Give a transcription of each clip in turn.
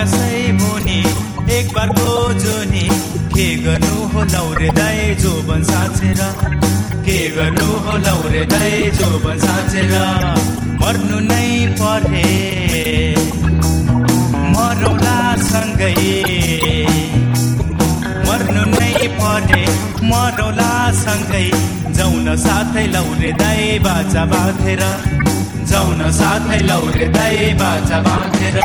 आकाशै मुनि एक बारको जोनी के गर्नु हो लौरे दाइ जोबन साँचेर के गर्नु हो लौरे दाइ जोबन साँचेर मर्नु नै परे मरौला सँगै मर्नु नै परे मरौला सँगै जाउन साथै लौरे दाइ बाजा बाँधेर जाउन साथै लौरे दाइ बाजा बाँधेर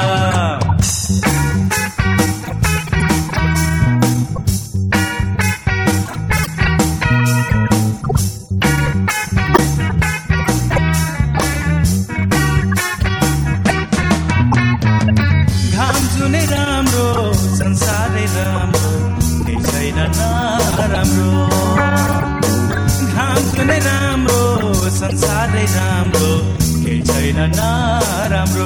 जुनै राम्रो संसारै राम्रो केही छैन नराम्रो घाम जुनै राम्रो संसारै राम्रो केही छैन नराम्रो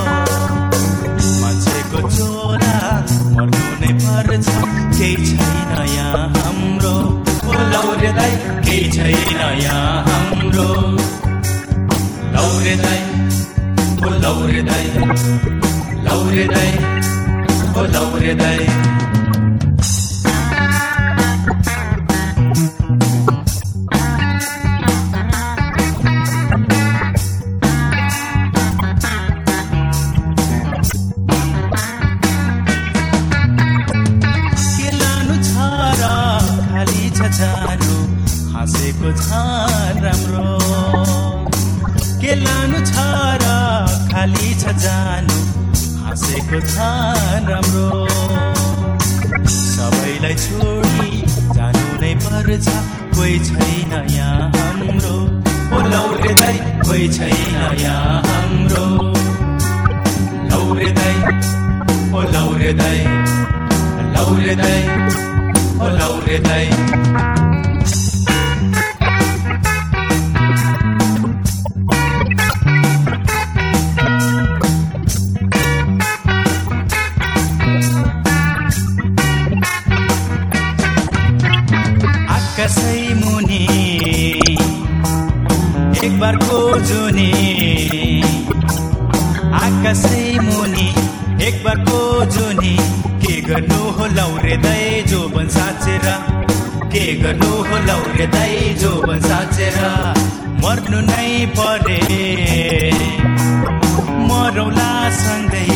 मान्छेको चोला मर्नु नै पर्छ केही छैन यहाँ हाम्रो ओ लौरे दाइ केही छैन यहाँ हाम्रो लौरे दाइ ओ लौरे दाइ लौरे दाइ ओ लौरे दाइ के लानु छ र खाली छ जानु हाँसेको छ राम्रो के लानु छ र खाली छ जानु हाँसेको छ राम्रो सबैलाई छोडी जानु नै पर्छ कोही छैन यहाँ हाम्रो ओ लौरे दाइ कोही छैन यहाँ हाम्रो लौरे दाइ ओ लौरे दाइ लौरे दाइ ओ लौरे दाइ आकाशै मुनि एक बारको जोनी आकाशै मुनि एक बारको जोनी के गर्नु हो लौरे दाइ जोबन साँचेर के गर्नु हो लौरे दाइ जोबन साँचेर मर्नु नै परे मरौला सँगै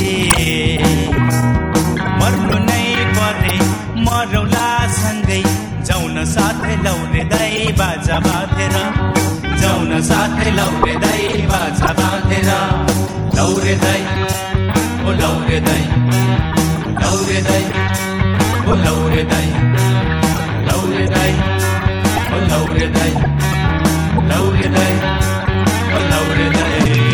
मर्नु नै परे मरौला सँगै जाउन साथै लौरे दाइ बाजा बाँधेर जाउन साथै लौरे दाइ बाजा बाँधेर लौरे दाइ ओ लौरे दाइ लौरे दाइ ओ लौरे दाइ लौरे दाइ ओ लौरे दाइ लौरे दाइ ओ लौरे दाइ